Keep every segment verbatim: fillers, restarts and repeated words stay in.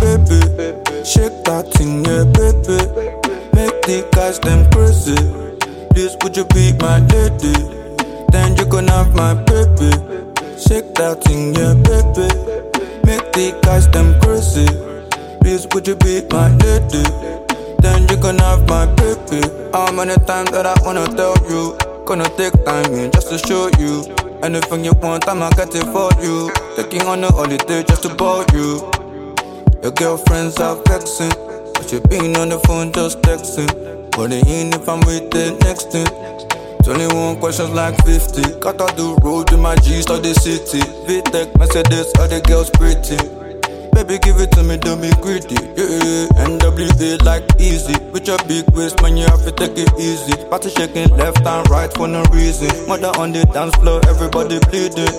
baby. Shake that thing, yeah, baby. Make the guys them crazy. Please, would you be my lady? Then you can have my baby. Shake that thing, yeah, baby. Make the guys them crazy. Please, would you be my lady? Then you can have my baby. How many times that I wanna tell you? Gonna take time in just to show you. Anything you want, I'ma get it for you. Taking on a holiday just to bore you. Your girlfriends are vexing, but you been on the phone just texting. Worrying if I'm with the next thing. twenty-one questions like fifty. Cut out the road with my G's to the city. V-Tech, Mercedes, all the girls pretty. Baby, give it to me, don't be greedy. Yeah, N W A like easy. With your big waist, man, you have to take it easy. Party shaking left and right for no reason. Mother on the dance floor, everybody bleeding.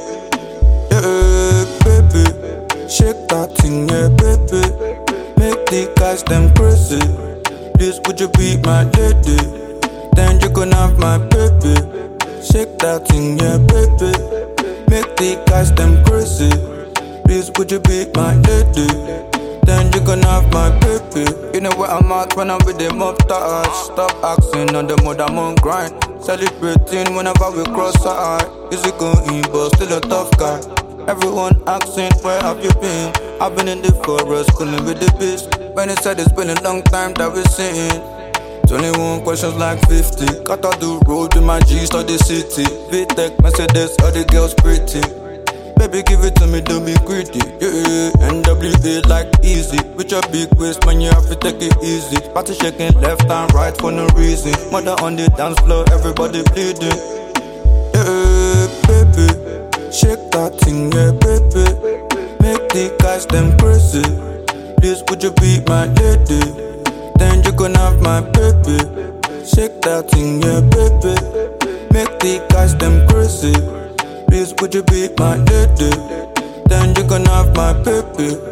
Yeah, baby, shake that thing, yeah, baby. Make the guys them crazy. Please, would you be my lady? Then you can have my baby. Shake that thing, yeah, baby. Make the guys them crazy. Please, would you be my lady? Then you can have my baby. You know where I'm at when I'm with them up touch. Stop asking on the mother I'm on grind. Celebrating whenever we cross our eye. Easy going but still a tough guy. Everyone asking where have you been? I've been in the forest, cooling with the beast. When it said it's been a long time that we're seeing. twenty-one questions like fifty. Cut out the road with my G's to the city. V-Tech, Mercedes, all the girls pretty. Baby, give it to me, don't be greedy. Yeah, N W A like easy. With your big waist, man, you have to take it easy. Party shaking left and right for no reason. Mother on the dance floor, everybody bleeding. Yeah, baby, shake that thing, yeah, baby. Make the guys them crazy. Please, would you be my lady? Then you can have my baby. Shake that thing, yeah, baby. Make the guys them crazy. Please, would you be my lady? Then you can have my baby.